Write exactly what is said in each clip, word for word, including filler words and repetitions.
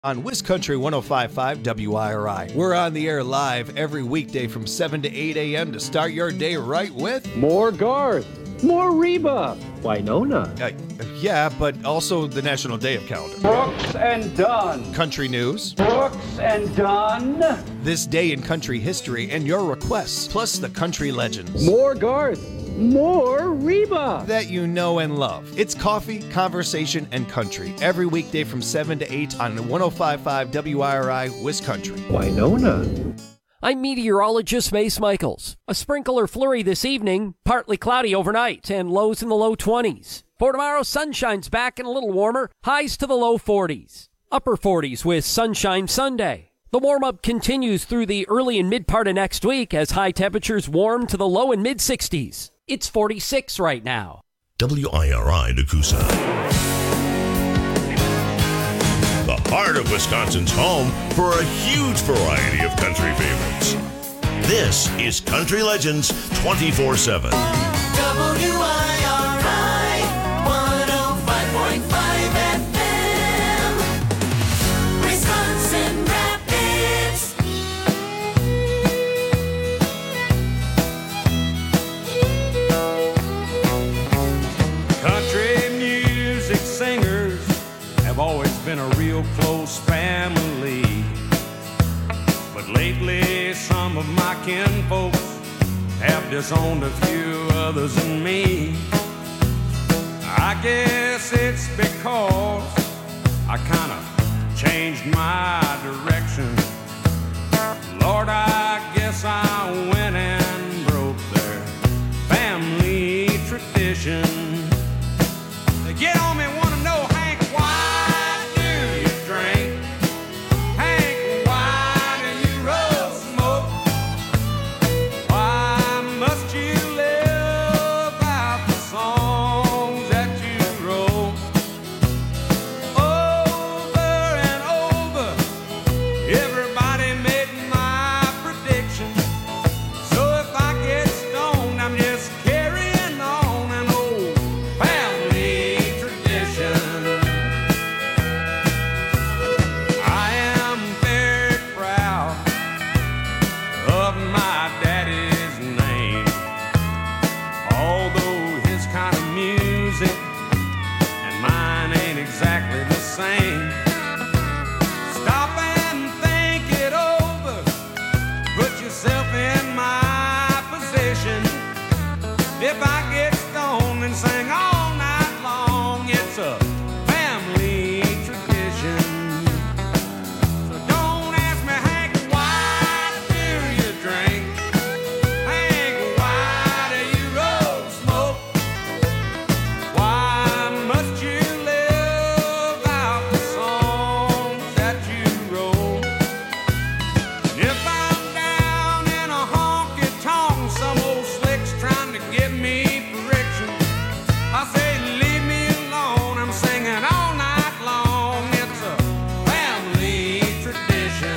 On Wiz Country one oh five point five W I R I. We're on the air live every weekday from seven to eight a.m. to start your day right with more Garth, more Reba, Winona. Uh, yeah, but also the National Day of Calendar. Brooks and Dunn. Country news. Brooks and Dunn. This day in country history and your requests, plus the country legends. More Garth. More Reba that you know and love. It's coffee, conversation, and country every weekday from seven to eight on one oh five point five W I R I Wiz Country. Winona. I'm meteorologist Mace Michaels. A sprinkle or flurry this evening, partly cloudy overnight, and lows in the low twenties. For tomorrow, sunshine's back and a little warmer, highs to the low forties. Upper forties with sunshine Sunday. The warm-up continues through the early and mid part of next week as high temperatures warm to the low and mid-sixties. It's forty-six right now. W I R I Nakusa. The heart of Wisconsin's home for a huge variety of country favorites. This is Country Legends twenty-four seven. W I R I one oh five point five F M. Wisconsin Rapids. Country music singers have always been a real close family. But lately some of my kinfolks have disowned a few others than me. I guess it's because I kind of changed my direction. Lord, I guess I went and broke their family tradition. They get on me, want to know, Hank, why do you drink? Hank, why do you roll smoke? Why must you live out the songs that you wrote? Over and over, everybody made my prediction. So if I get stoned, I'm just carrying on an old family tradition. I am very proud of my daddy's name. Although his kind of music and mine ain't exactly the same. Stop and think it over. Put yourself in my position. If I get stoned and sing all night long, it's a family tradition. So don't ask me, Hank, why do you drink? Hank, why do you roll smoke? Why must you live out the songs that you wrote? If I'm down in a honky-tonk, some old slick's trying to give me friction, I say, leave me alone, I'm singing all night long. It's a family tradition.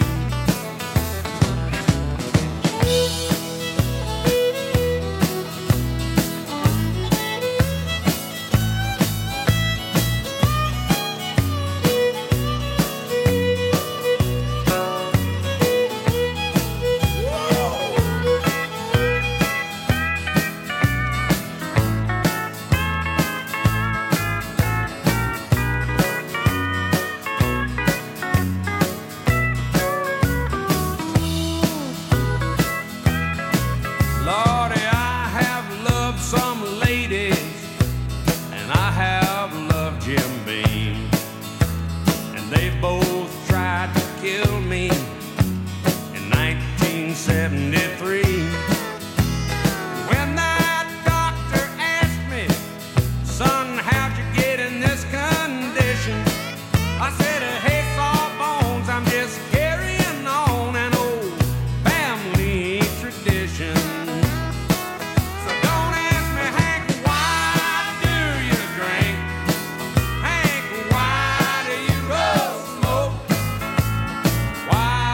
Lordy, I have loved some ladies, and I have loved Jim Beam, and they both tried to kill me in nineteen seventy-three. When that doctor asked me, son, how'd you get in this condition? I said, hey, sawbones, I'm just carrying on an old family tradition. So don't ask me, Hank, why do you drink? Hank, why do you roll smoke? Why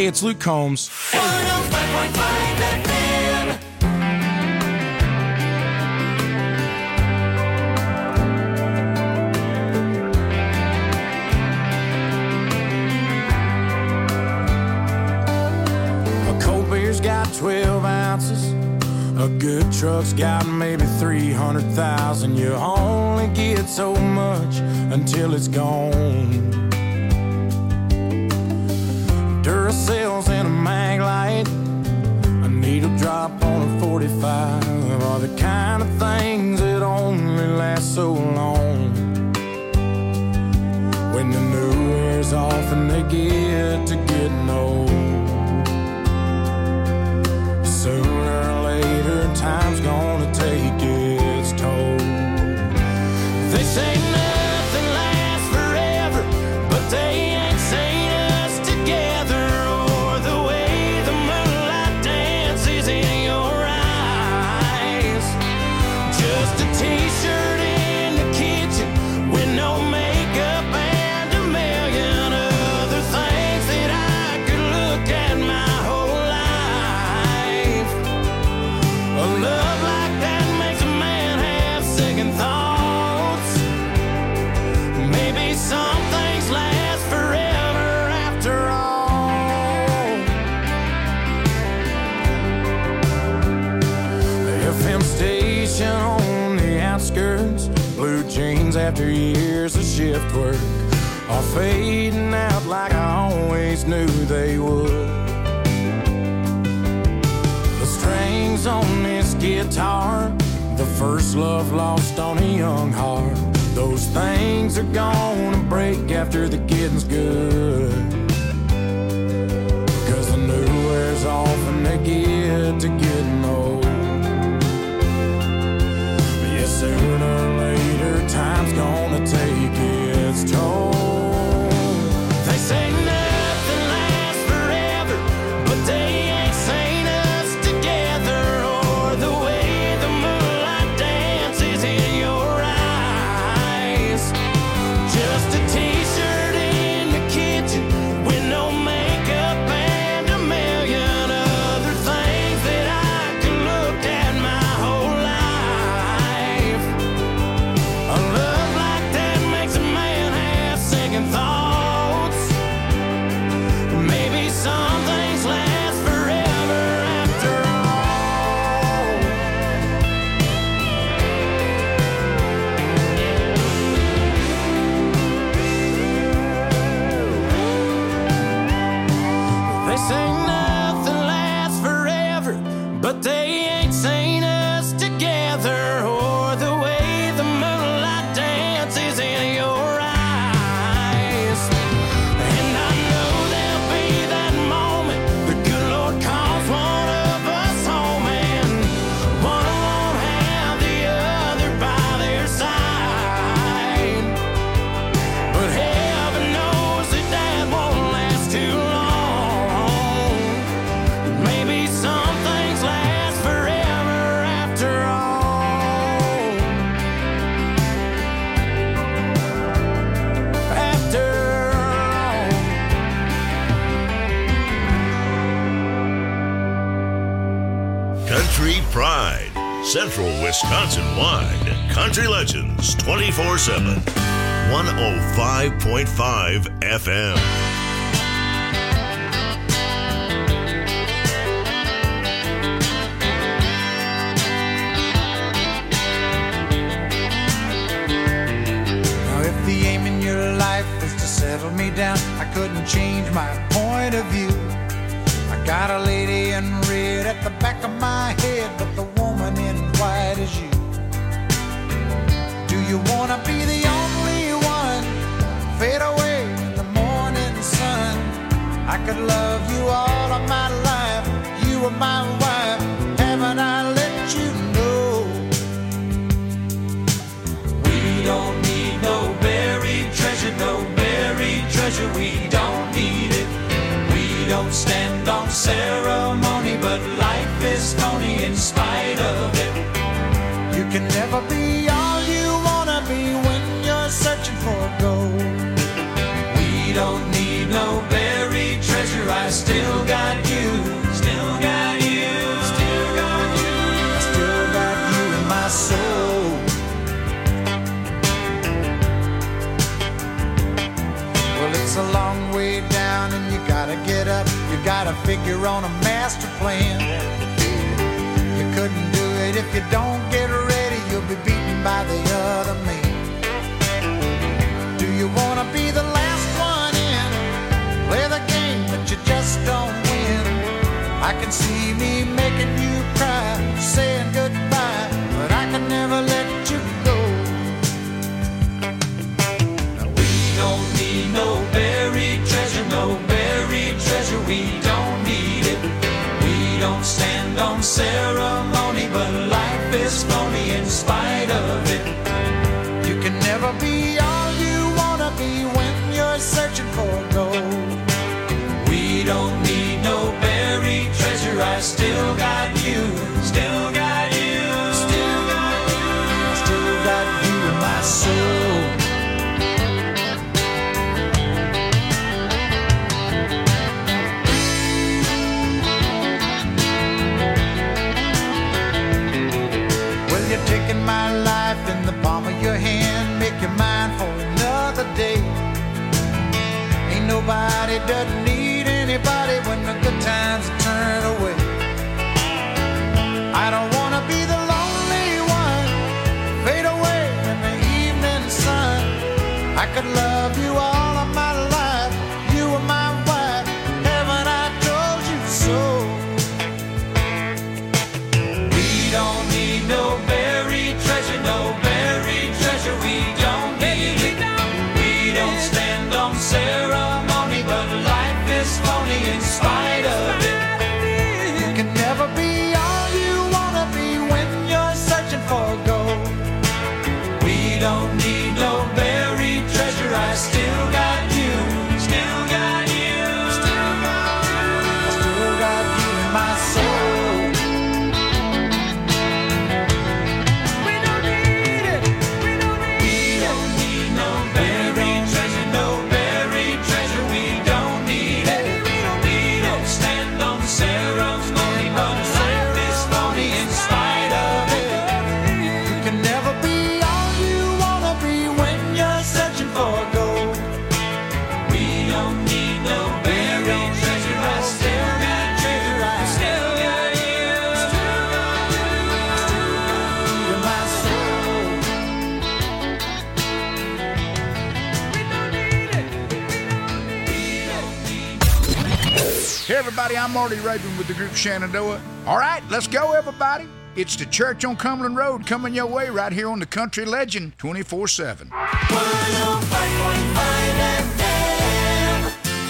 Hey, it's Luke Combs. one oh five point five F M. A cold beer's got twelve ounces. A good truck's got maybe three hundred thousand. You only get so much until it's gone. Duracells and a mag light, a needle drop on a forty-five are the kind of things that only last so long. When the new wears off and they get to getting old, sooner or later time's gonna take its toll. They say nothing lasts forever, but they ain't seen us together, or the way the moonlight dances in your eyes. Just a t-shirt in the kitchen with no makeup and a million other things that I could look at my whole life. A love like that makes a man have second thoughts. Maybe some things last forever after all. The F M station on the outskirts, blue jeans after years of shift work, are fading out like I always knew they would. The strings on this guitar, the first love lost on a young heart, those things are gonna break after the getting's good. Cause the new wears off and they get to getting old. Yeah, sooner or later time's gonna take its toll. They say nothing lasts forever, but they ain't seen us together, or the way the moonlight dances in your eyes. Just a t-shirt in the kitchen with no makeup and a million other things that I can look at my whole life. A love like that makes a man have second thoughts. Maybe some things last forever after all. They say nothing lasts forever, but they ain't seen us together, or the way the moonlight dances in your eyes. And I know there'll be that moment the good Lord calls one of us home, and one won't have the other by their side. But heaven knows that that won't last too long. Maybe some things last forever after all. After all. Country Pride, Central Wisconsin wide. Country Legends twenty-four seven. one oh five point five F M. Now, if the aim in your life is to settle me down, I couldn't change my point of view. I got a lady in red at the back of my head, but the woman in white is you. Do you wanna be the only one? Fade away in the morning sun. I could love you all of my life. You were my wife. Haven't I let you know? We don't need no buried treasure, no buried treasure, we don't need it. We don't stand on ceremony, but life is phony in spite of it. You can never be all you wanna be when you're searching for gold. We don't need no buried treasure, I still gotta figure on a master plan. You couldn't do it if you don't get ready. You'll be beaten by the other man. Do you wanna be the last one in? Play the game, but you just don't win. I can see me making you cry, saying goodbye, but I can never let you go. We don't need no buried treasure, no buried treasure, we don't need it. We don't stand on ceremony, but life is phony in spite of it. You can never be all you wanna be when you're searching for gold. We don't need no buried treasure, I still got you, still got you, still got you, still got you in my soul. Well, you're taking my life in the palm of your hand, make your mind for another day. Ain't nobody doesn't need anybody when the good times turn away. I don't wanna be the lonely one, fade away in the evening sun. I could love you all of my life, you were my wife, haven't I told you so? We don't need no buried treasure, no buried treasure, we don't need it. We don't stand on ceremony, but life is phony in spite of it. You can never be all you wanna be when you're searching for gold. We don't need no buried treasure, I still got you, still got you, still got you, still got you in my soul. We don't need it, we don't need, we don't need no buried treasure, no buried treasure, we don't need it. We don't stand on ceremony, but life is phony in spite of it. You can never be all you wanna be when you're searching for gold. We don't need no buried treasure, I still got you, still got you, still got you, in my soul. we don't need it, we don't need it. Hey everybody, I'm Marty Raven with the group Shenandoah. All right, let's go everybody. It's the Church on Cumberland Road coming your way right here on the Country Legend twenty-four seven. one oh five point five F M.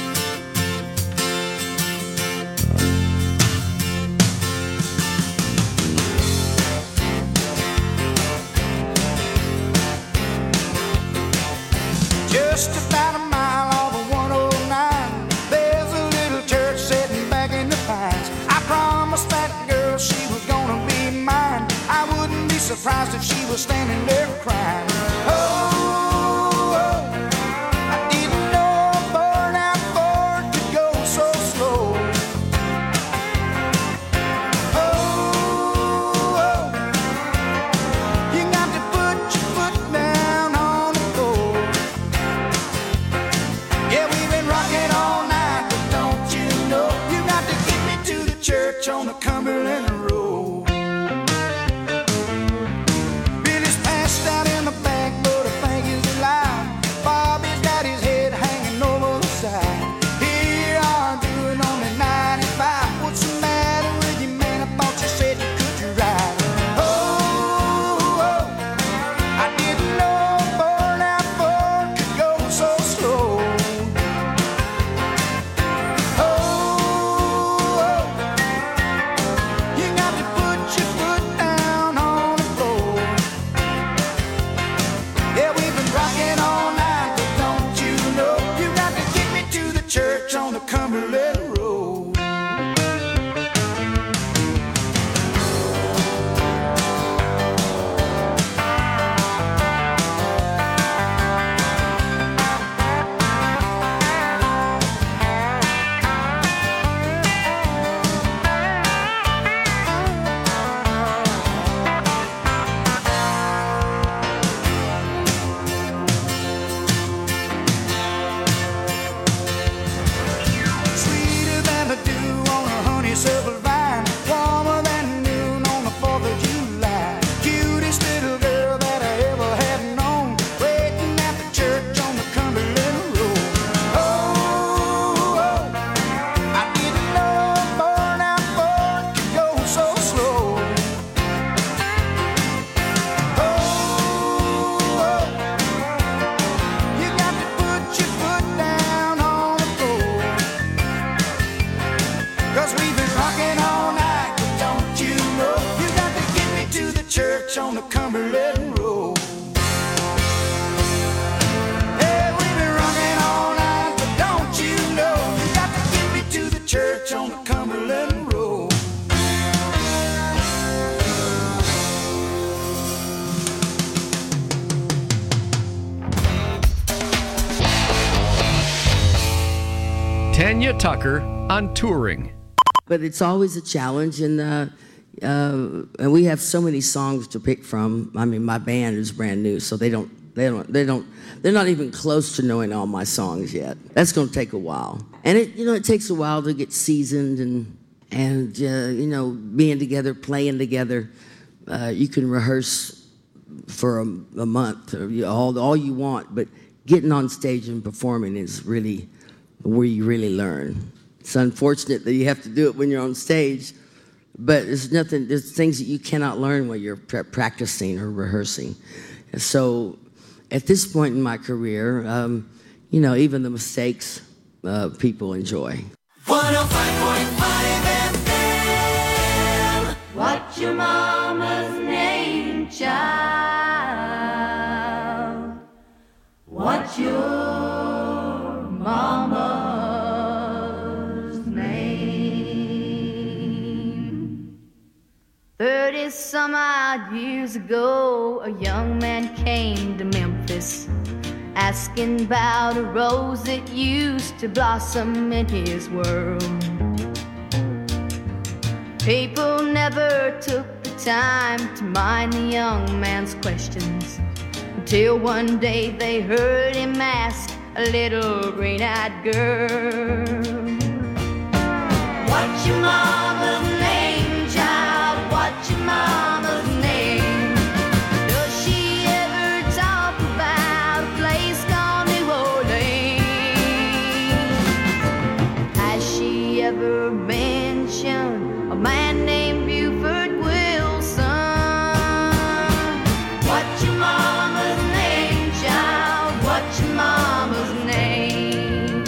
Just about a mile off of one oh nine, there's a little church sitting back in the pines. I promised that girl she was gonna be mine. I wouldn't be surprised if she was standing there crying. Oh, oh, I didn't know a burnout Ford could go so slow. Oh, oh, you got to put your foot down on the floor. Yeah, we've been rocking all night, but don't you know you got to get me to the church on the Cumberland Road. Billy's passed out in the back, but I think he's alive. Bobby's got his head hanging over the side. Here I'm doing only ninety-five. What's the matter with you, man? I thought you said you could ride. Oh, oh, I didn't know a burnout Ford could go so slow. Oh, oh, you got to Tanya Tucker on touring. But it's always a challenge, and uh, uh, and we have so many songs to pick from. I mean, my band is brand new, so they don't, they don't, they don't, they're not even close to knowing all my songs yet. That's going to take a while, and it, you know, it takes a while to get seasoned and and uh, you know, being together, playing together. Uh, you can rehearse for a, a month, or all all you want, but getting on stage and performing is really where you really learn. It's unfortunate that you have to do it when you're on stage, but there's nothing, there's things that you cannot learn when you're pra- practicing or rehearsing. So at this point in my career, um, you know, even the mistakes, uh, people enjoy. one oh five point five F M. What's your mama's name, child? What's your mama's name? Thirty some odd years ago, a young man came to Memphis, asking about a rose that used to blossom in his world. People never took the time to mind the young man's questions, until one day they heard him ask a little green-eyed girl, what's your mama's name, child? What's your mama's name? Does she ever talk about a place called New Orleans? Has she ever mentioned a man named Buford Wilson? What's your mama's name, child? What's your mama's name?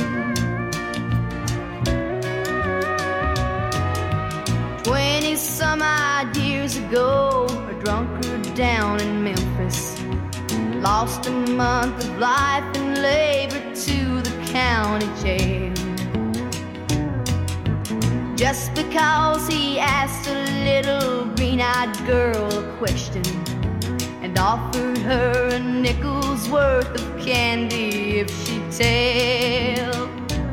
Twenty some odd years ago, a drunkard down in Memphis lost a month of life and labored to the county jail, just because he asked a little green-eyed girl a question and offered her a nickel's worth of candy if she'd tell.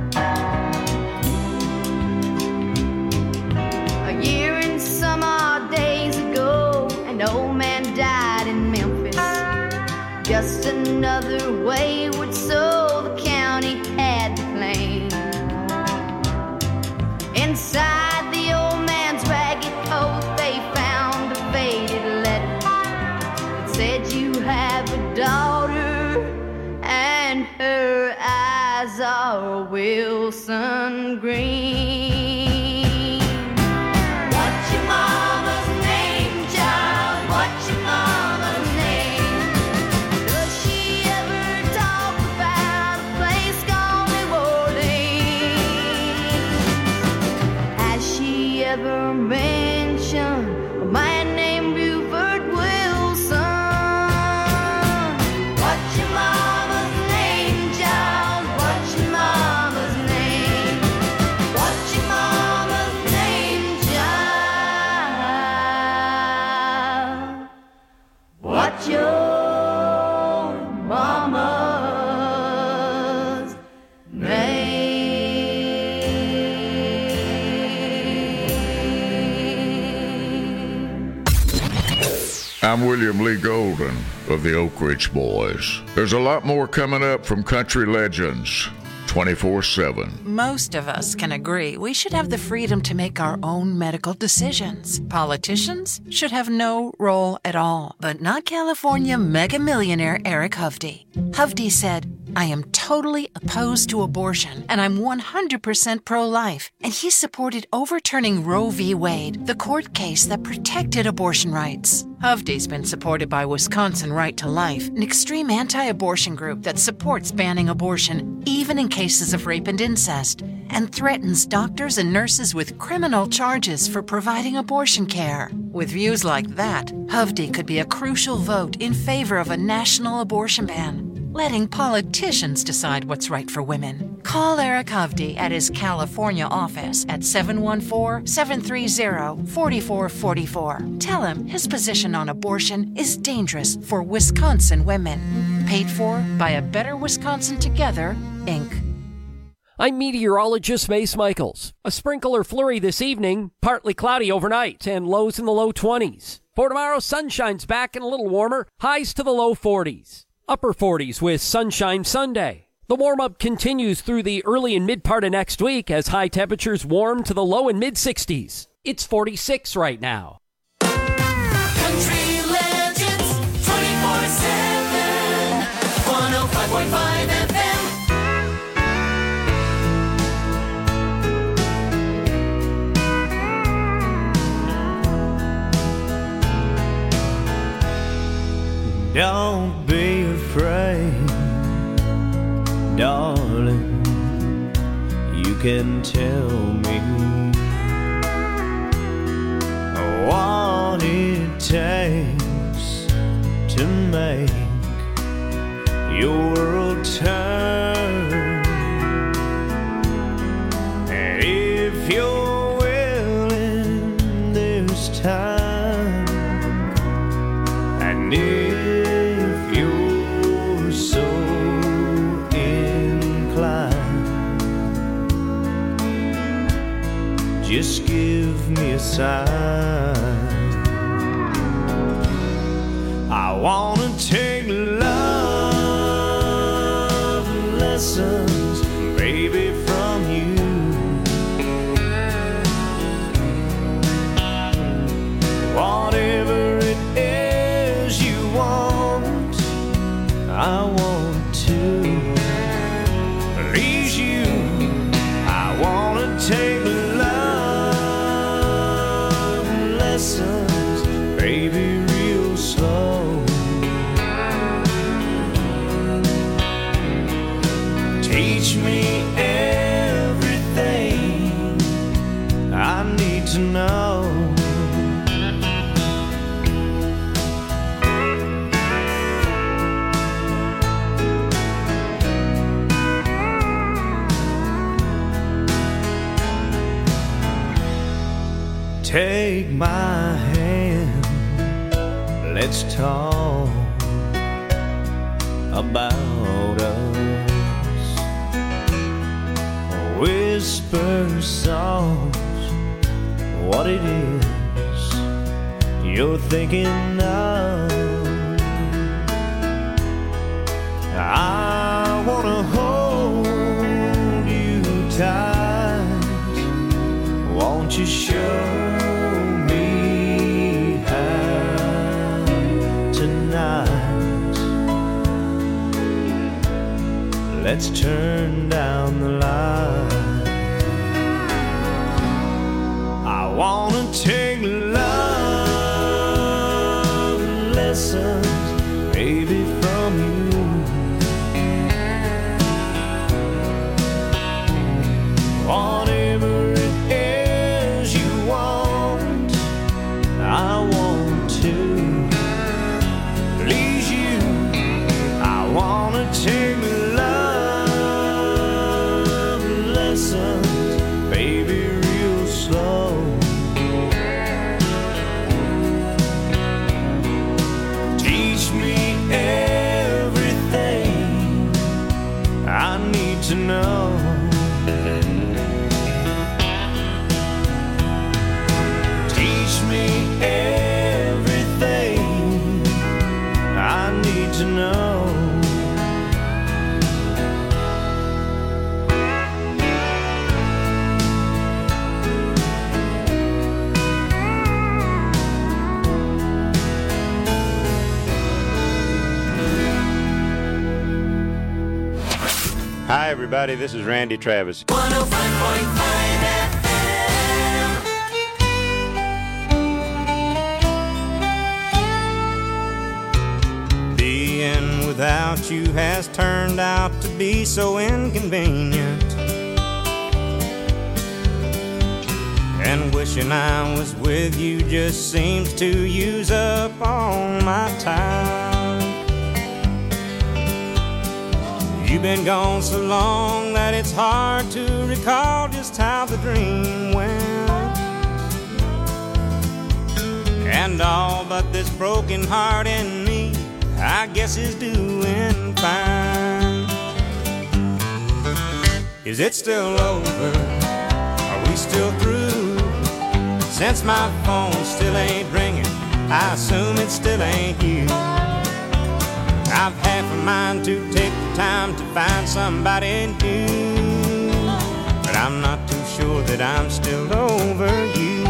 A year and some odd days ago, an old man died in Memphis, just another wayward soul the county had to claim. Inside the old man's ragged coat, they found a faded letter that said, you have a daughter and her eyes are Wilson Green. What's your mama's name, child? What's your mama's name? Does she ever talk about a place called New Orleans? Has she ever mentioned a man named Buford Wilson? What's your mama's name, child? What's your mama's name? What's your mama's name, child? What's your mama's name? I'm William Lee Golden of the Oak Ridge Boys. There's a lot more coming up from Country Legends twenty-four seven. Most of us can agree we should have the freedom to make our own medical decisions. Politicians should have no role at all, but not California mega millionaire Eric Hovde. Hovde said, I am totally opposed to abortion, and I'm one hundred percent pro-life. And he supported overturning Roe v. Wade, the court case that protected abortion rights. Hovde's been supported by Wisconsin Right to Life, an extreme anti-abortion group that supports banning abortion, even in cases of rape and incest, and threatens doctors and nurses with criminal charges for providing abortion care. With views like that, Hovde could be a crucial vote in favor of a national abortion ban, letting politicians decide what's right for women. Call Eric Hovde at his California office at seven one four, seven three zero, four four four four. Tell him his position on abortion is dangerous for Wisconsin women. Paid for by A Better Wisconsin Together, Incorporated. I'm meteorologist Mace Michaels. A sprinkle or flurry this evening, partly cloudy overnight, and lows in the low twenties. For tomorrow, sunshine's back and a little warmer, highs to the low forties. Upper forties with sunshine Sunday. The warm-up continues through the early and mid part of next week as high temperatures warm to the low and mid-sixties. It's forty-six right now. Country Legends twenty-four seven, one oh five point five F M. Don't be afraid, darling, you can tell me what it takes to make your world turn. And if you're willing this time, and if you're so inclined, just give me a sign. I wanna take love lessons, baby, from you. Whatever it is you want, I want to please you. I wanna take love lessons, baby, real slow. Teach me everything I need to know. Take my hand, let's talk about us. Whisper soft what it is you're thinking of. I wanna hold you tight. Won't you show let's turn down the light. I wanna take love lessons, baby, from you. Whatever it is you want, I want to please you. I wanna take baby, real slow. Teach me everything I need to know. Teach me everything I need to know. Hi, everybody. This is Randy Travis. one oh five point five F M. Being without you has turned out to be so inconvenient. And wishing I was with you just seems to use up all my time. You've been gone so long that it's hard to recall just how the dream went. And all but this broken heart in me, I guess, is doing fine. Is it still over? Are we still through? Since my phone still ain't ringing, I assume it still ain't you. I've half a mind to take the time to find somebody new, but I'm not too sure that I'm still over you.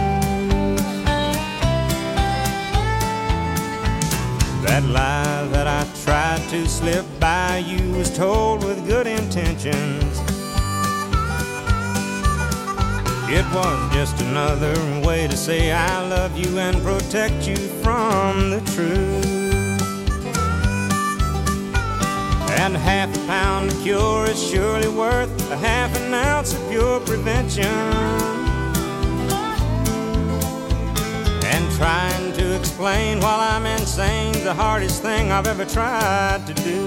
That lie that I tried to slip by you was told with good intentions. It was just another way to say I love you and protect you from the truth. And half a pound of cure is surely worth a half an ounce of pure prevention. And trying to explain while I'm insane's the hardest thing I've ever tried to do.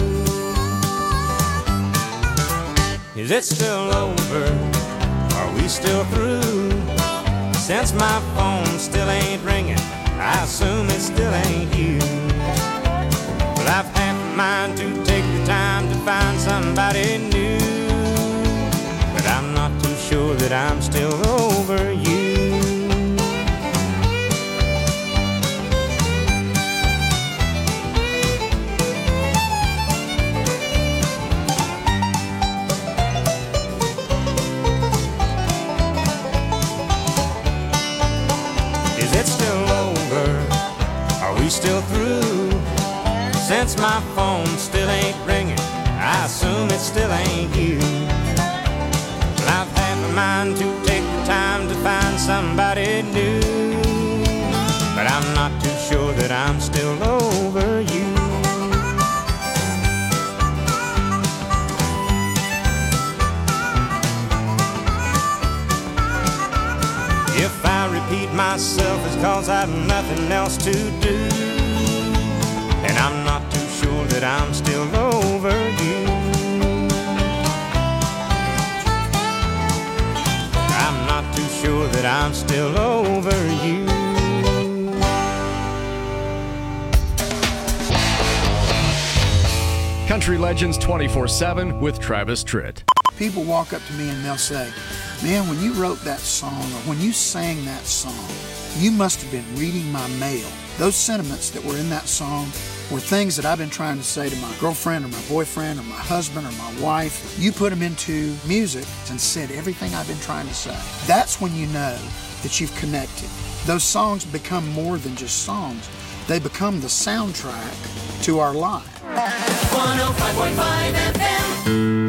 Is it still over? Are we still through? Since my phone still ain't ringing, I assume it still ain't you. Well, I've half a mind to take the time to find somebody new, but I'm not too sure that I'm still over you. Still through? Since my phone still ain't ringing, I assume it still ain't you. Well, I've had my mind to take the time to find somebody new, but I'm not too sure that I'm still over you. If I repeat myself, it's cause I've nothing else to do, and I'm not too sure that I'm still over you. I'm not too sure that I'm still over you. Country Legends twenty-four seven with Travis Tritt. People walk up to me and they'll say, man, when you wrote that song or when you sang that song, you must have been reading my mail. Those sentiments that were in that song were things that I've been trying to say to my girlfriend or my boyfriend or my husband or my wife. You put them into music and said everything I've been trying to say. That's when you know that you've connected. Those songs become more than just songs. They become the soundtrack to our life. one oh five point five F M.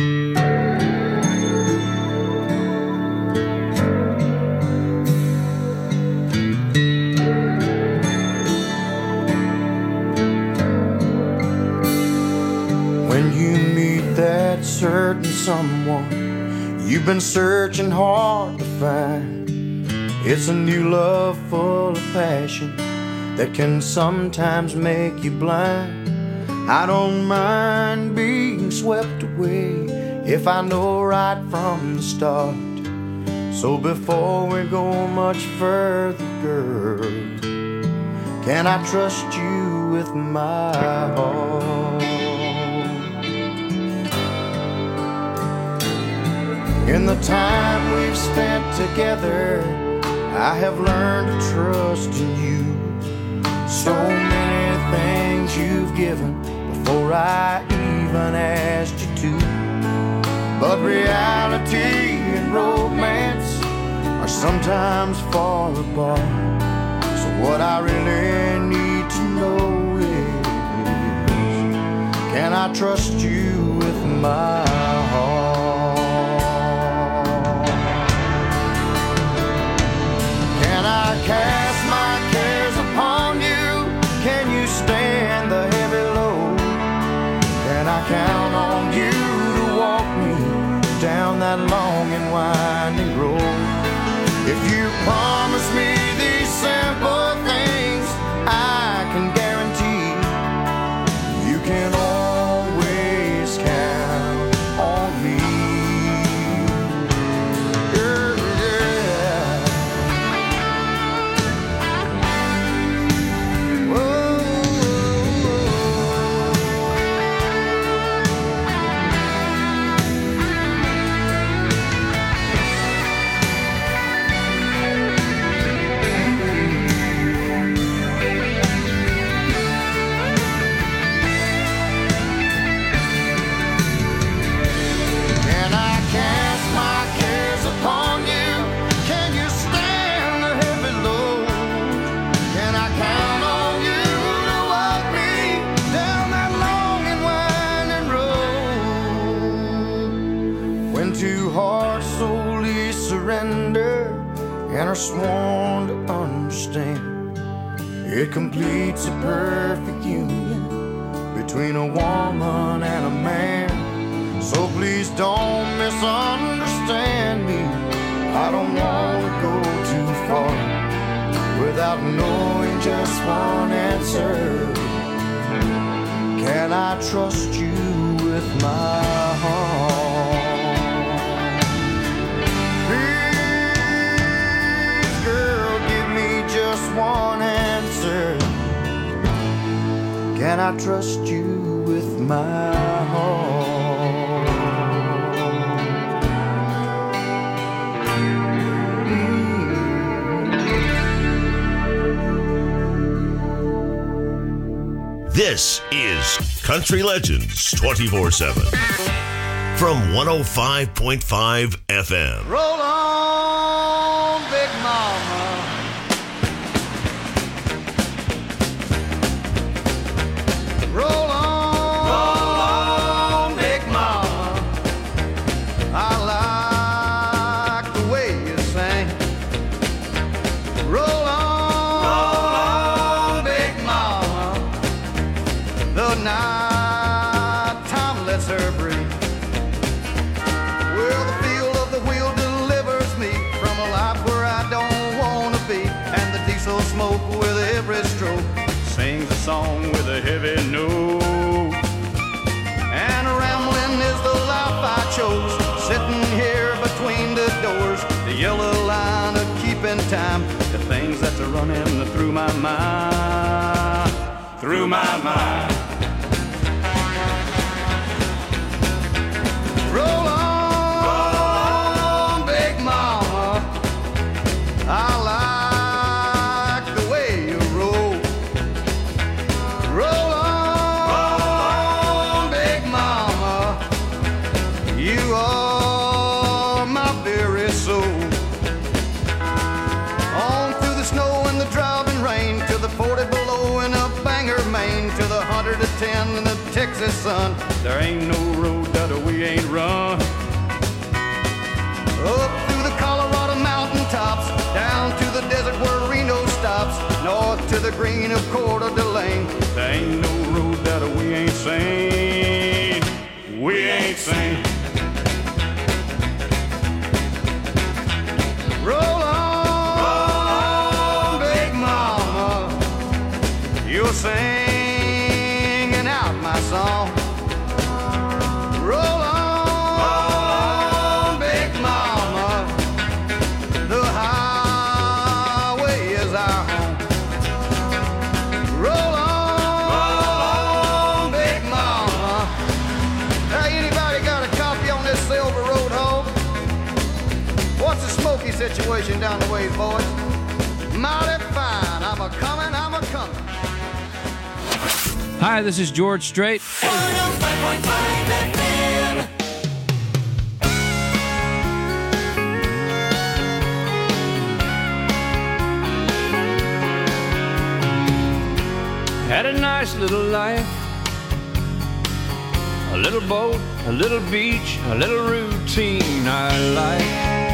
When you meet that certain someone you've been searching hard to find, it's a new love full of passion that can sometimes make you blind. I don't mind being swept away if I know right from the start. So before we go much further, girl, can I trust you with my heart? In the time we've spent together, I have learned to trust in you. So many things you've given before I even asked you to. But reality and romance are sometimes far apart. So what I really need to know is, can I trust you with my heart? Can I cast my cares upon you? Can you stand the heavy load? Can I count on you to walk me down that long and winding road? If you promise me these simple things, I can guarantee you can always count on me. It completes a perfect union between a woman and a man. So please don't misunderstand me. I don't want to go too far without knowing just one answer. Can I trust you with my heart? Please, girl, give me just one answer. Can I trust you with my heart? This is Country Legends twenty-four seven from one oh five point five F M. Roll on, Big Mama. Roll on, roll on, Big Mama. I like the way you sing. Roll on, roll on, Big Mama. The night time lets her breathe. Well, the feel of the wheel delivers me from a life where I don't want to be. And the diesel smoke with every stroke Sings a song with a heavy note. and rambling is the life I chose. Sitting here between the doors, the yellow line of keeping time. The things that's a running through my mind, through my mind. Roll on, roll on, Big Mama. I like the way you roll. Roll on, roll on, Big Mama. You are my very soul. On through the snow and the driving rain, to the forty below in a Bangor, Maine, to the one hundred ten in the Texas sun. There ain't no road that we ain't run. Up through the Colorado mountain tops, down to the desert where Reno stops, north to the green of Coeur d'Alene. There ain't no road that we ain't seen. We ain't seen. Roll on, roll on, Big Mama. You're singing out my song. Roll on, roll on, Big Mama. The highway is our home. Roll on, roll on, Big Mama. Hey, anybody got a copy on this Silver Road home? What's the Smoky situation down the ways, boys? Mighty fine. I'm a coming, I'm a coming. Hi, this is George Strait. one oh five point five F M. Had a nice little life. A little boat, a little beach, a little routine I like.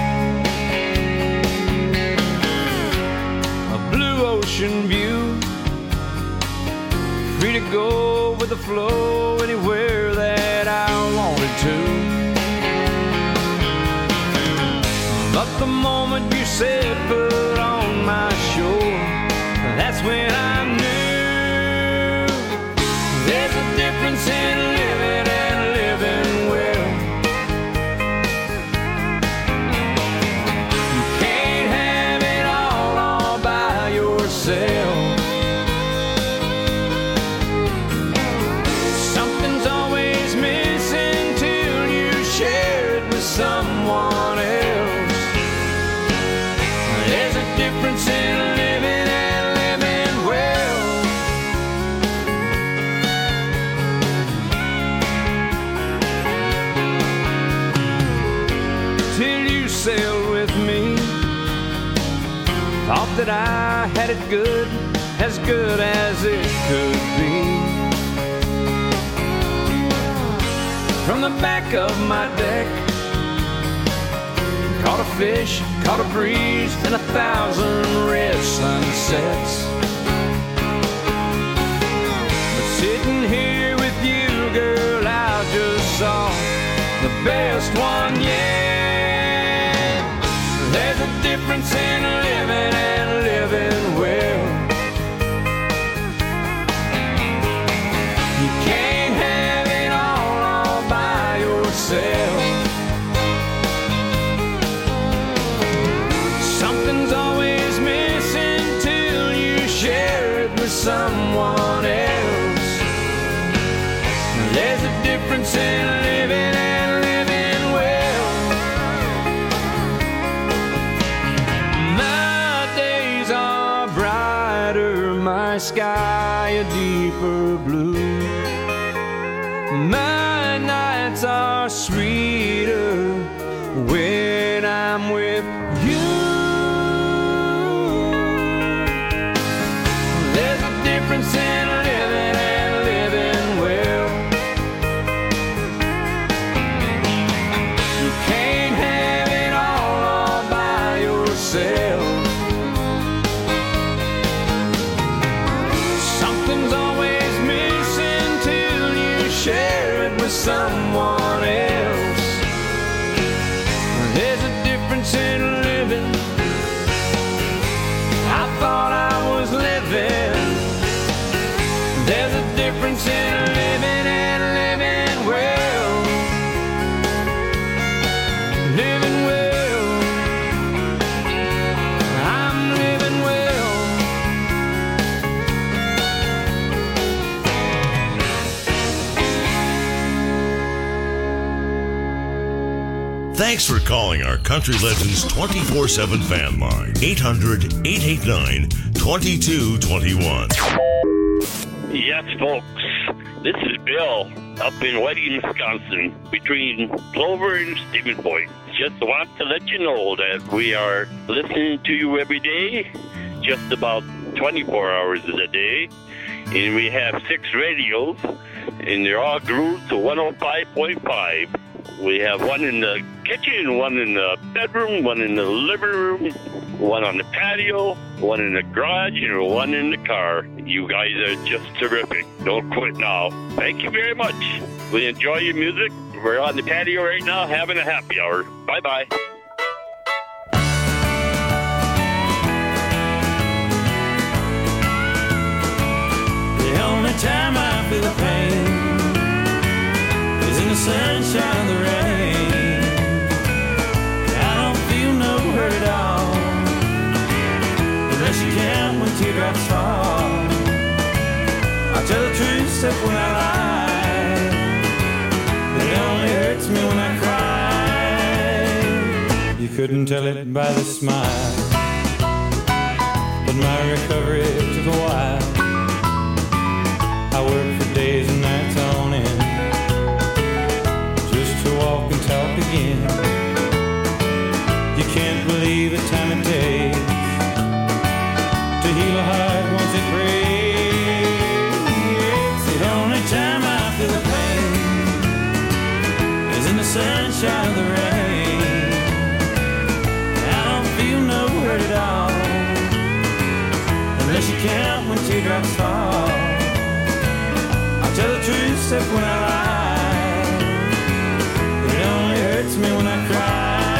A blue ocean view. Free to go with the flow anywhere that I wanted to. But the moment you said put on my shore, that's when I knew there's a difference in living and living well. You can't have it all all by yourself. Something's always missing till you share it with someone else. There's a difference in living and living well. Till you sailed with me, thought that I had it good, as good as it could be. From the back of my deck, caught a fish, caught a breeze, and a thousand red sunsets. best one yet. There's a difference in living and living well. You can't have it all all by yourself. Something's always missing till you share it with someone else. There's a difference in living and living well. My days are brighter, my sky a deeper blue. My nights are sweeter when I'm with you. There's a difference in living and living well. You can't have it all all by yourself. Something's always missing till you share it with someone else. There's a difference in living. I thought I was living. There's a difference in living and living well. Living well. I'm living well. Thanks for calling our Country Legends twenty-four seven fan line. eight hundred, eight eight nine, two two two one. Yes, folks. This is Bill up in Whiting, Wisconsin, between Clover and Stevens Point. Just want to let you know that we are listening to you every day, just about twenty-four hours a day. And we have six radios, and they're all glued to one oh five point five. We have one in the kitchen, one in the bedroom, one in the living room, one on the patio, one in the garage, and one in the car. You guys are just terrific. Don't quit now. Thank you very much. We enjoy your music. We're on the patio right now having a happy hour. Bye-bye. The only time I feel the pain is in the sunshine and the rain. I don't feel no hurt at all, unless you count when teardrops fall. I tell the truth except when I lie. It only hurts me when I cry. You couldn't tell it by the smile, but my recovery took a while. I worked for days and nights on end, just to walk and talk again. You can't believe the time it takes to heal a heart once it breaks. The only time I feel the pain is in the sunshine or the rain. I don't feel no hurt at all, unless you count when teardrops fall. Tell the truth except when I lie, but it only hurts me when I cry.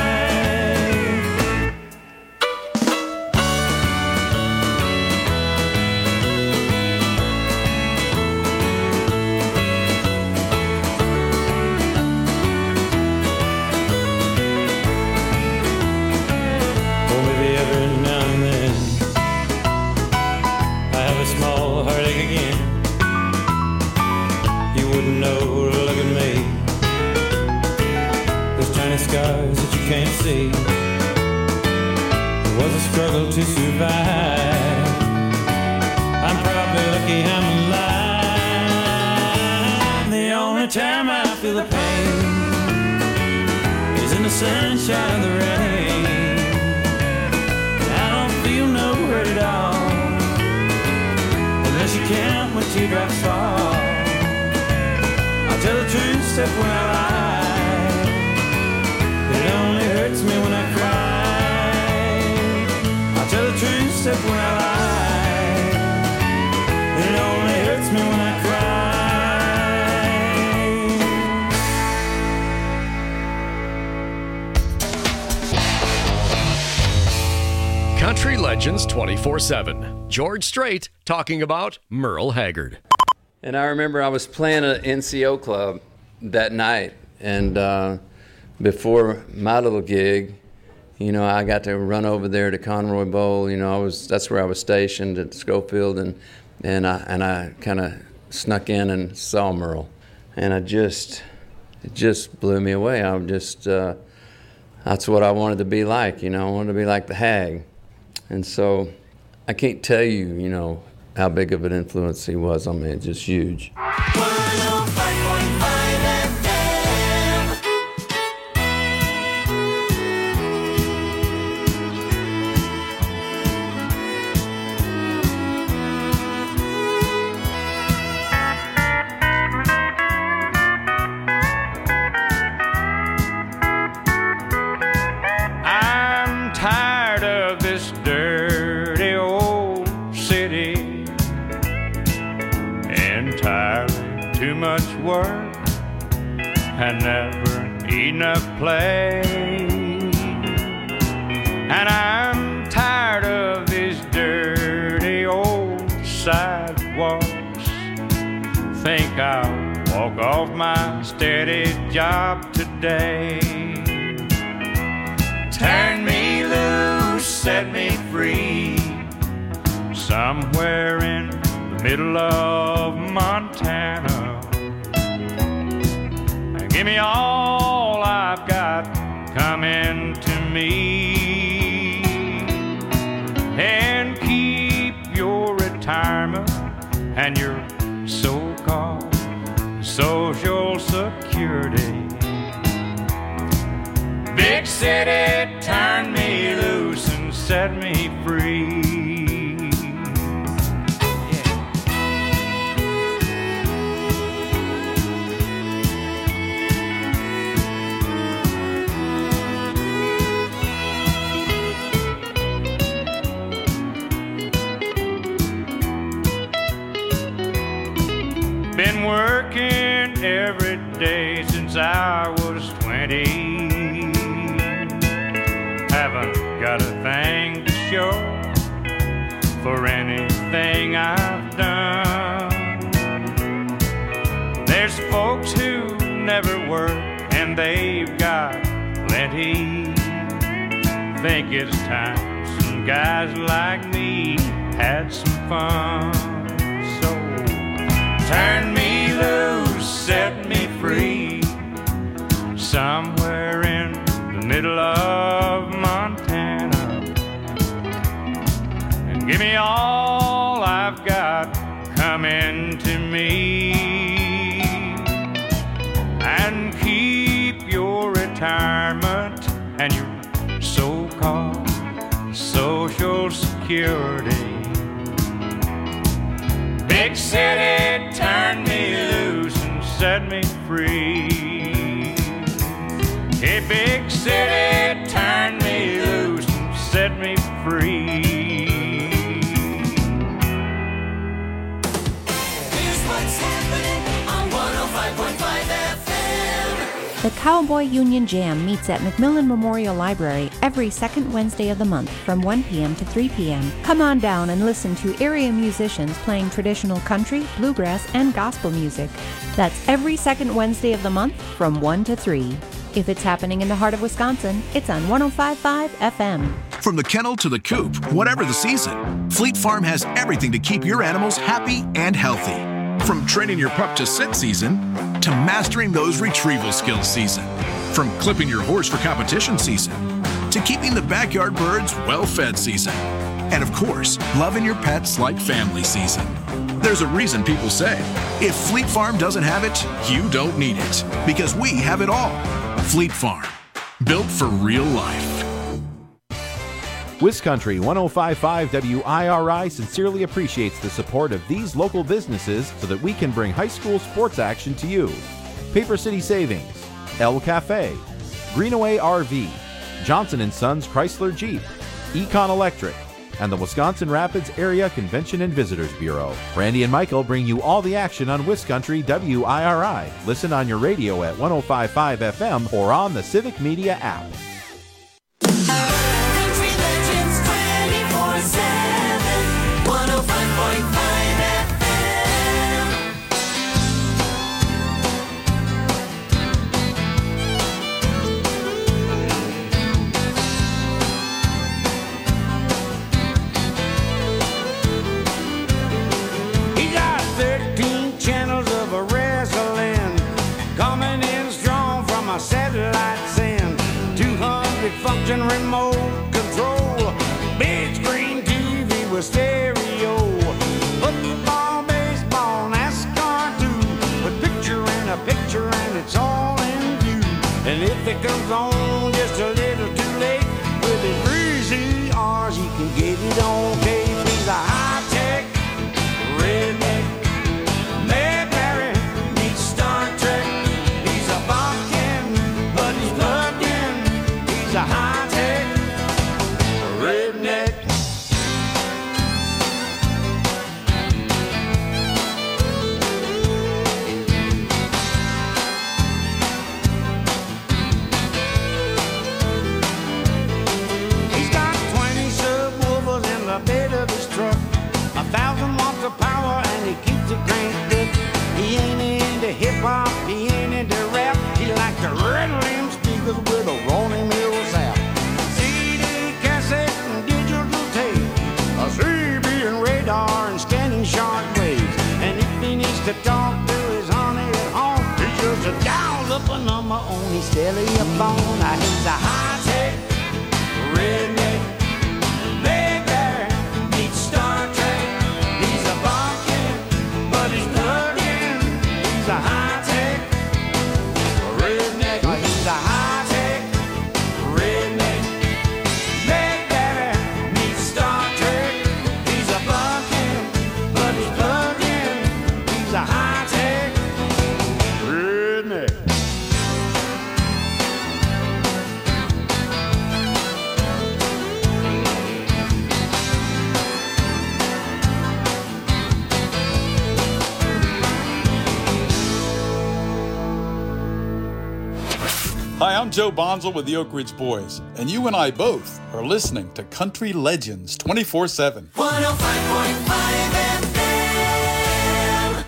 Oh, maybe every now and then I have a small heartache again. You wouldn't know, look at me. Those tiny scars that you can't see. It was a struggle to survive. I'm probably lucky I'm alive. The only time I feel the pain is in the sunshine and the rain. I don't feel no hurt at all, unless you count when teardrops fall. Tell the truth except when I lie. It only hurts me when I cry. I tell the truth except when I lie. It only hurts me when I cry. Legends twenty-four seven. George Strait talking about Merle Haggard. And I remember I was playing at N C O Club that night, and uh, before my little gig, you know, I got to run over there to Conroy Bowl. You know, I was that's where I was stationed at Schofield, and and I and I kind of snuck in and saw Merle, and I just it just blew me away. I just uh, that's what I wanted to be like. You know, I wanted to be like the Hag, and so I can't tell you, you know, how big of an influence he was on me. It's just huge. I'm tired of this dirty old city. Entirely too much work and never enough play. And I'm tired of these dirty old sidewalks. Think I'll walk off my steady job today. Turn me loose, set me free, somewhere in the middle of Montana. Give me all I've got coming to me, and keep your retirement and your so-called Social Security. Big city, turn me loose and set me free. Been working every day since I was twenty. Haven't got a thing to show for anything I've done. There's folks who never work and they've got plenty. Think it's time some guys like me had some fun. So turn me loose, set me free, somewhere in the middle of Montana, and give me all I've got coming to me, and keep your retirement and your so-called Social Security. Big city, turn me loose and set me free. Hey, big city, turn me loose and set me free. Here's what's happening on one oh five point five F M. The Cowboy Union Jam meets at McMillan Memorial Library every second Wednesday of the month from one p.m. to three p.m. Come on down and listen to area musicians playing traditional country, bluegrass, and gospel music. That's every second Wednesday of the month from one to three. If it's happening in the heart of Wisconsin, it's on one oh five point five F M. From the kennel to the coop, whatever the season, Fleet Farm has everything to keep your animals happy and healthy. From training your pup to sit season, to mastering those retrieval skills season. From clipping your horse for competition season, to keeping the backyard birds well-fed season. And of course, loving your pets like family season. There's a reason people say, if Fleet Farm doesn't have it, you don't need it. Because we have it all. Fleet Farm, built for real life. Wiscountry one oh five point five W I R I sincerely appreciates the support of these local businesses so that we can bring high school sports action to you. Paper City Savings, El Cafe, Greenaway R V, Johnson and Sons Chrysler Jeep, Econ Electric, and the Wisconsin Rapids Area Convention and Visitors Bureau. Randy and Michael bring you all the action on Wiscountry W I R I. Listen on your radio at one oh five point five F M or on the Civic Media app. Country Legends twenty-four seven. Here comes on just a little too late. With his greasy arms, he can get it on tape. He's a high-tech redneck. Mayberry meets Star Trek. He's a bumpkin, but he's plugged in. He's a high-tech redneck. He's got twenty subwoofers in the bed of his truck, a thousand watts of power, and he keeps it cranked up. He ain't into hip-hop, he ain't into rap. He likes to rattle them speakers with a rolling mill sap. C D, cassette, and digital tape, a C B and radar and scanning short waves. And if he needs to talk to his honey at home, he just dials up a number on his telephone. Now he's a high-tech redneck. Mayberry meets Star Trek. He's a bumpkin, but he's plugged in. He's a high-tech redneck. He's a high-tech redneck. Mayberry meets Star Trek. He's a bumpkin, but he's plugged in. He's a high-tech redneck. Hi, I'm Joe Bonzel with the Oak Ridge Boys, and you and I both are listening to Country Legends twenty-four seven. one oh five point five F M.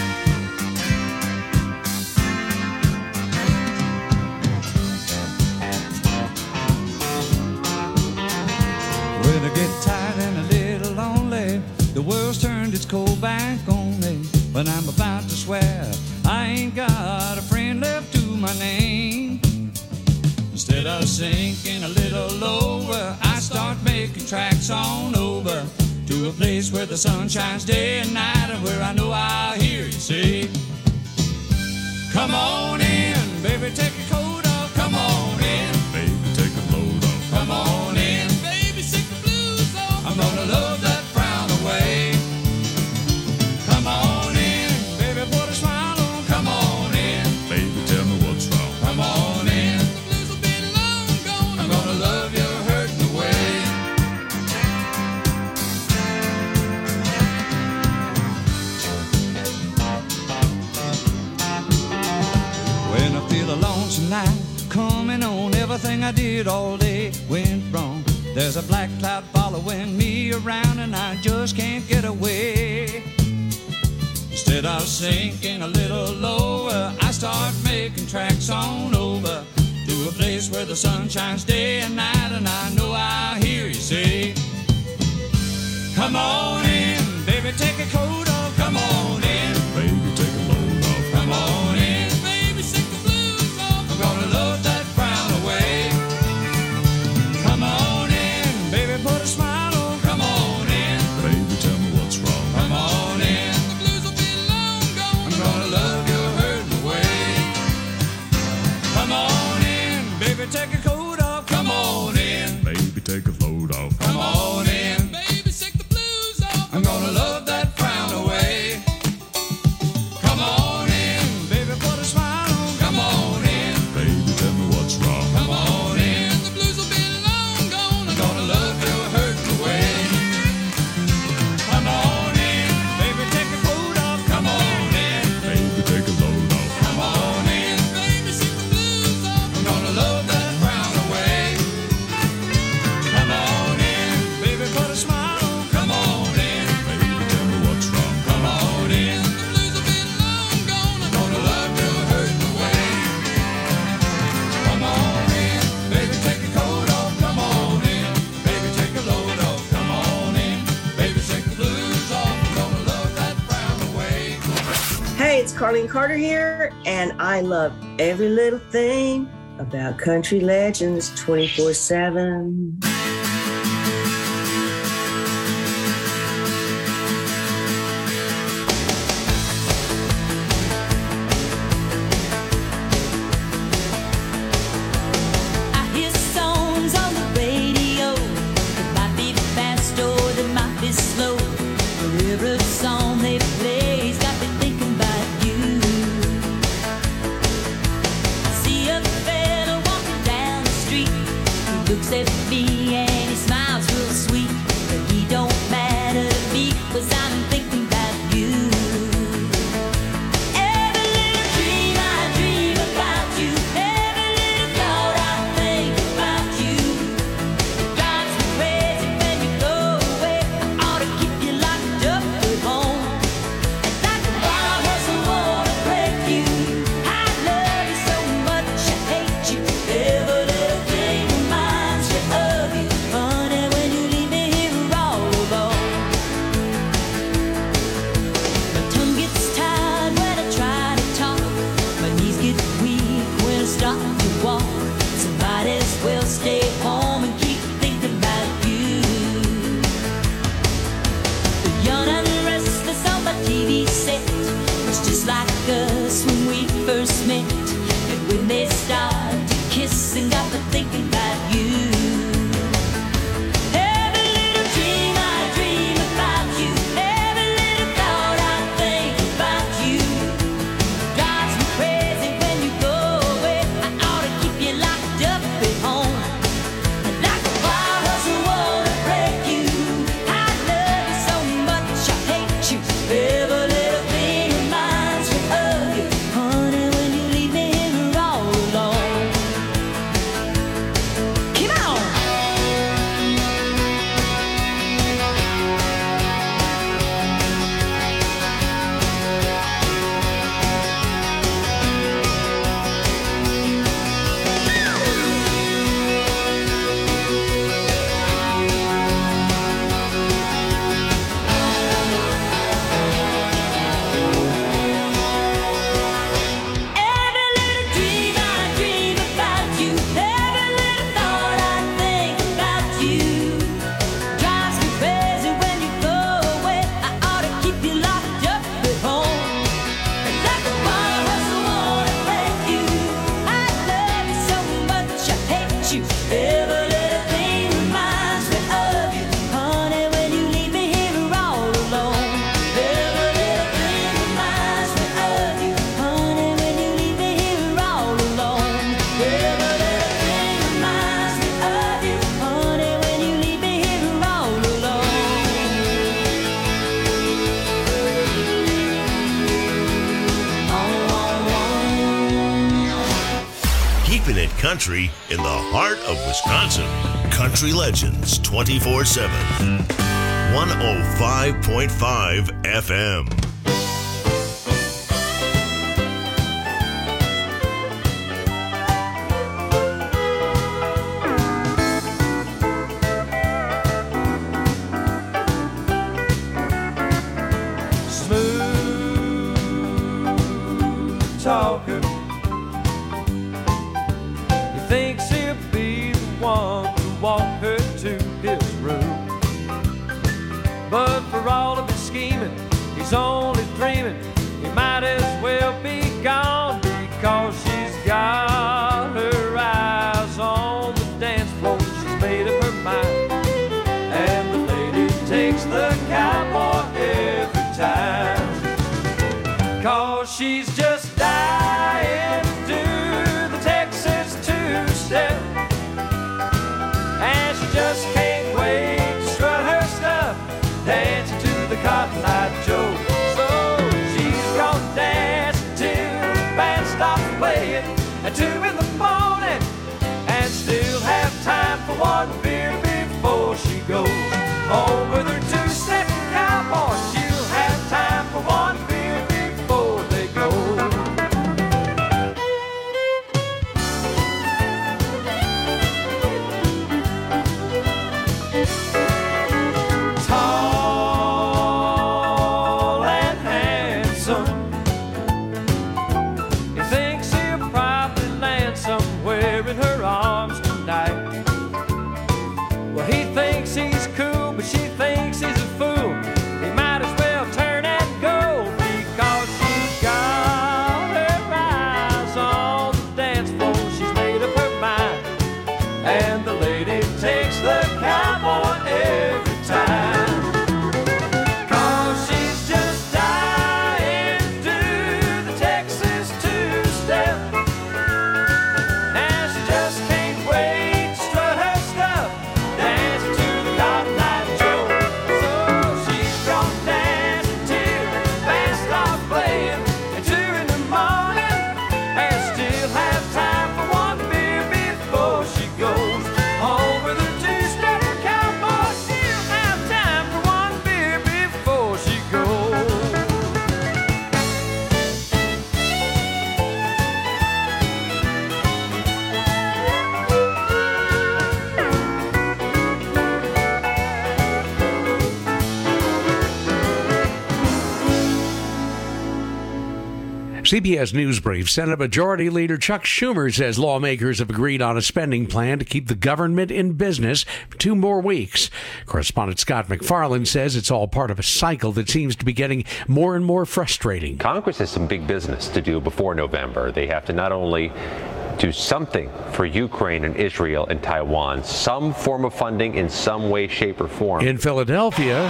When I get tired and a little lonely, the world's turned its cold back on me. But I'm about to swear I ain't got a friend left to my name. Instead of sinking a little lower, I start making tracks on over to a place where the sun shines day and night, and where I know I'll hear you say, come on in, baby, take your coat off. Come on in, baby, take a load off. Come on in, baby, shake the blues off. I'm gonna love that frown away. Come on in, baby, put a smile on. Come on in, Baby, tell me what's wrong. come on in. I'm gonna love you hurting away. When I feel a lonesome night coming on, everything I did all day went wrong. There's a black cloud following me around, and I just can't get away. Instead of sinking a little lower, I start making tracks on over to a place where the sun shines day and night, and I know I'll hear you say, come on in, baby, take a coat off. Come on in, Baby, take a load off. come on in, baby, shake the blues off. I'm gonna love that frown away. Come on in, baby, put a smile on. Come on in, Baby, tell me what's wrong. come on in. The blues will be long gone. I'm gonna love you hurting away. Come on in, baby, take your coat off. Come on in, Baby, take a load off. come on in, baby, shake the blues off. I'm gonna love that frown away. Come on in, baby, put a smile on. Come on in, Baby, tell me what's wrong. come on in. The blues will be long gone. I'm gonna love you hurting away. Come on in, baby, take your coat off. Come on in, Baby, take a load off. come on in, baby, shake the blues off. I'm gonna love that frown away. Come on in, baby, put a smile on. Come on in, Baby, tell me what's wrong. come on in. The blues will be long gone. I'm gonna love you hurting away. Come on in, baby, take your coat off. Come on in, baby, take your load off. Come on in, baby, shake the blues off. I'm gonna love that frown away. Hey, it's Carlene Carter here, and I love every little thing about Country Legends twenty-four seven. Every song they play's got me thinking about you. I see a fella walking down the street. He looks at me and he smiles real sweet. But he don't matter to me, 'cause I'm thinking about you. Every little dream I dream about you. Every little thought I think about you. It drives me crazy when you go away. I ought to keep you locked up at home. And like a wild horse, I wanna break you. I love you so much, I hate you. Every little thing reminds me of you. Honey, when you leave me here all alone. My tongue gets tired when I try to talk. My knees get weak when I start to walk. So might as well stay home and keep thinking about you. The young and restless on my T V set was just like us when we first met. And when they started to kiss and got me thinking about you. Every little dream I dream about you. Every little thought I think about you. Drives me crazy when you go away. I ought to keep you locked up at home. And like a wild horse, I wanna break you. I love you so much, I hate you. Every little thing reminds me of you. Honey, when you leave me here all alone. Come on! Every little dream I dream about you. Every little thought I think about you. Drives me crazy when you go away. I ought to keep you locked up at home. And like a wild horse, I wanna break you. I love you so much, I hate you. Every little thing reminds me of you. Honey, when you leave me here all alone. Every little thing reminds me of you. Honey, when you leave me here all alone. Every little thing reminds me of you. Honey, when you leave me here all alone. Keeping it country in the heart of Wisconsin. Country Legends twenty-four seven. one oh five point five F M. Smooth talker. He thinks he'll be the one to walk her to his room. But for all of his scheming, he's only dreaming. He might as well be gone because she's got her eyes on the dance floor. She's made up her mind. And the lady takes the cowboy every time. Cause she's just dying to do the Texas two-step. And she just can't wait to strut her stuff, dancing to the Cotton Eye Joe. So she's gonna dance till the band stops playing at two in the morning, and still have time for one beer before she goes home with her two-step cowboy. She'll have time for one beer before they go. Tall C B S News Brief. Senate Majority Leader Chuck Schumer says lawmakers have agreed on a spending plan to keep the government in business for two more weeks. Correspondent Scott McFarland says it's all part of a cycle that seems to be getting more and more frustrating. Congress has some big business to do before November. They have to not only do something for Ukraine and Israel and Taiwan, some form of funding in some way, shape, or form. In Philadelphia,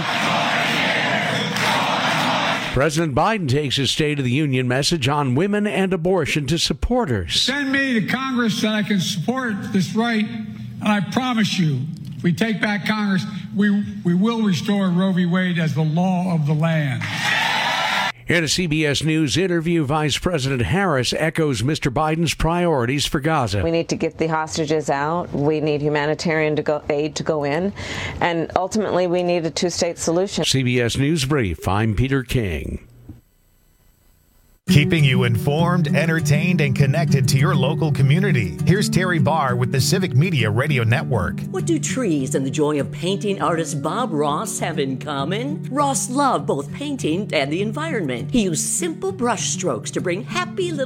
President Biden takes his State of the Union message on women and abortion to supporters. Send me to Congress that I can support this right, and I promise you, if we take back Congress, we, we will restore Roe v. Wade as the law of the land. In a C B S News interview, Vice President Harris echoes Mister Biden's priorities for Gaza. We need to get the hostages out. We need humanitarian to go, aid to go in. And ultimately, we need a two-state solution. C B S News Brief, I'm Peter King. Keeping you informed, entertained, and connected to your local community. Here's Terry Barr with the Civic Media Radio Network. What do trees and the joy of painting artist Bob Ross have in common? Ross loved both painting and the environment. He used simple brush strokes to bring happy little